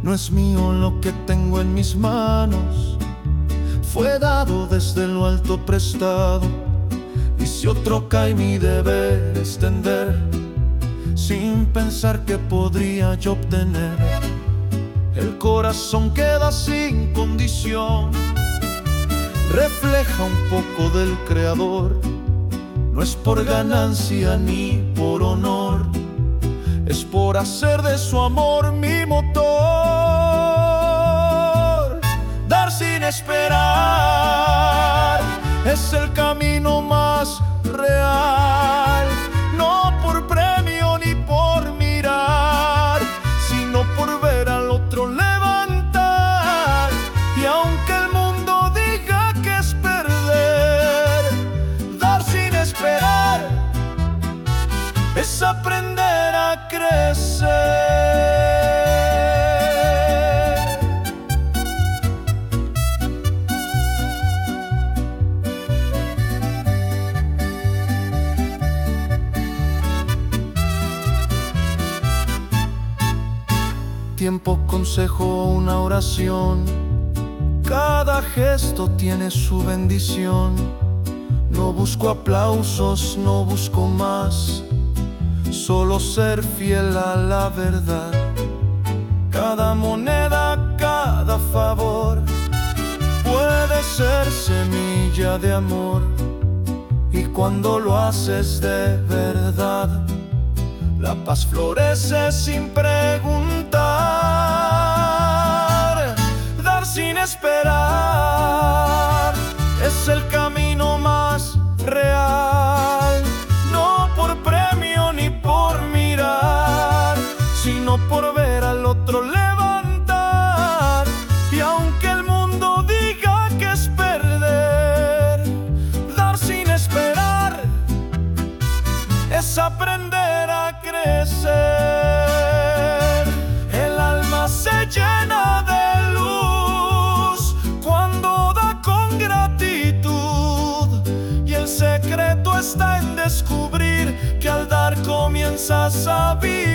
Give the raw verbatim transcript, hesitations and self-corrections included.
No es mío lo que tengo en mis manos, fue dado desde lo alto prestado. Y si otro cae, mi deber extender, sin pensar que podría yo obtener. El corazón queda sin condición, refleja un poco del Creador. No es por ganancia ni por honor, es por hacer de su amor mi motor. Dar sin esperar es el camino más real, no por premio ni por mirar, sino por ver al otro levantar. Y aunque el mundo diga que es perder, dar sin esperar es aprender a crecer. Tiempo, consejo, una oración, cada gesto tiene su bendición. No busco aplausos, no busco más, solo ser fiel a la verdad. Cada moneda, cada favor puede ser semilla de amor, y cuando lo haces de verdad, la paz florece sin preguntar. Dar sin esperar es el camino más real, no por premio ni por mirar, sino por ver al otro levantar. Y aunque el mundo diga que es perder, dar sin esperar es aprender a crecer. El alma se llena de luz cuando da con gratitud, y el secreto está en descubrir que al dar comienzas a vivir.